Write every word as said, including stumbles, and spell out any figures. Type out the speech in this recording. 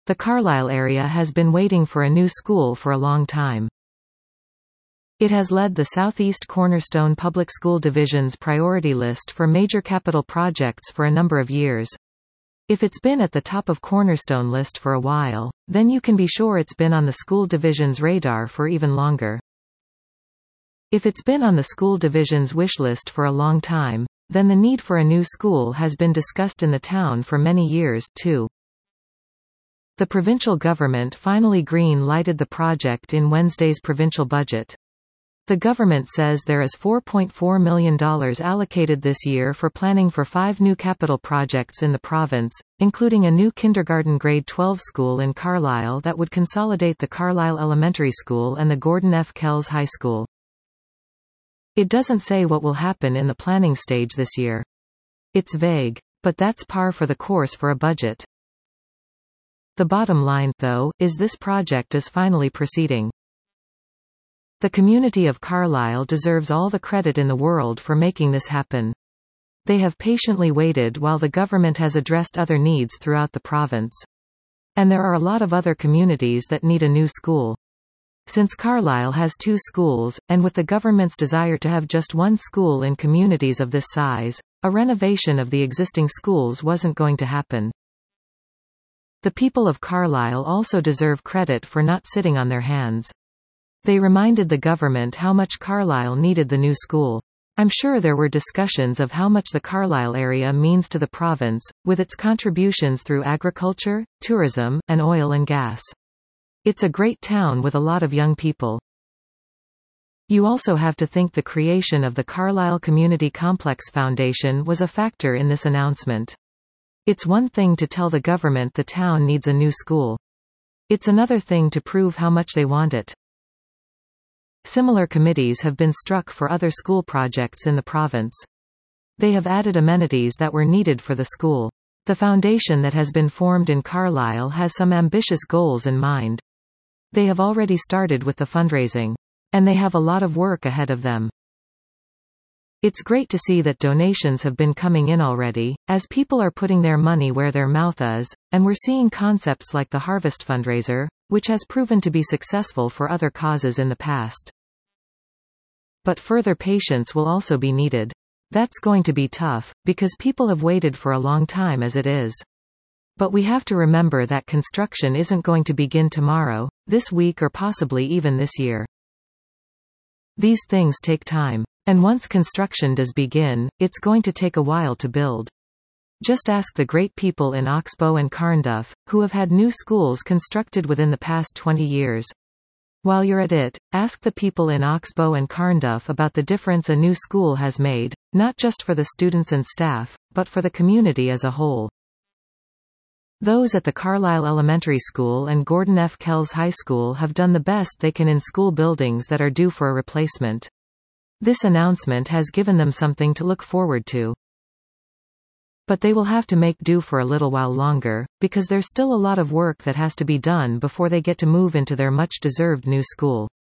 The Carlisle area has been waiting for a new school for a long time. It has led the Southeast Cornerstone Public School Division's priority list for major capital projects for a number of years. If it's been at the top of Cornerstone list for a while, then you can be sure it's been on the school division's radar for even longer. If it's been on the school division's wish list for a long time, then the need for a new school has been discussed in the town for many years, too. The provincial government finally green-lighted the project in Wednesday's provincial budget. The government says there is four point four million dollars allocated this year for planning for five new capital projects in the province, including a new kindergarten grade twelve school in Carlisle that would consolidate the Carlisle Elementary School and the Gordon F. Kells High School. It doesn't say what will happen in the planning stage this year. It's vague, but that's par for the course for a budget. The bottom line, though, is this project is finally proceeding. The community of Carlisle deserves all the credit in the world for making this happen. They have patiently waited while the government has addressed other needs throughout the province. And there are a lot of other communities that need a new school. Since Carlisle has two schools, and with the government's desire to have just one school in communities of this size, a renovation of the existing schools wasn't going to happen. The people of Carlisle also deserve credit for not sitting on their hands. They reminded the government how much Carlisle needed the new school. I'm sure there were discussions of how much the Carlisle area means to the province, with its contributions through agriculture, tourism, and oil and gas. It's a great town with a lot of young people. You also have to think the creation of the Carlisle Community Complex Foundation was a factor in this announcement. It's one thing to tell the government the town needs a new school. It's another thing to prove how much they want it. Similar committees have been struck for other school projects in the province. They have added amenities that were needed for the school. The foundation that has been formed in Carlisle has some ambitious goals in mind. They have already started with the fundraising. And they have a lot of work ahead of them. It's great to see that donations have been coming in already, as people are putting their money where their mouth is, and we're seeing concepts like the Harvest fundraiser, which has proven to be successful for other causes in the past. But further patience will also be needed. That's going to be tough, because people have waited for a long time as it is. But we have to remember that construction isn't going to begin tomorrow, this week or possibly even this year. These things take time. And once construction does begin, it's going to take a while to build. Just ask the great people in Oxbow and Carnduff, who have had new schools constructed within the past twenty years. While you're at it, ask the people in Oxbow and Carnduff about the difference a new school has made, not just for the students and staff, but for the community as a whole. Those at the Carlisle Elementary School and Gordon F. Kells High School have done the best they can in school buildings that are due for a replacement. This announcement has given them something to look forward to. But they will have to make do for a little while longer, because there's still a lot of work that has to be done before they get to move into their much-deserved new school.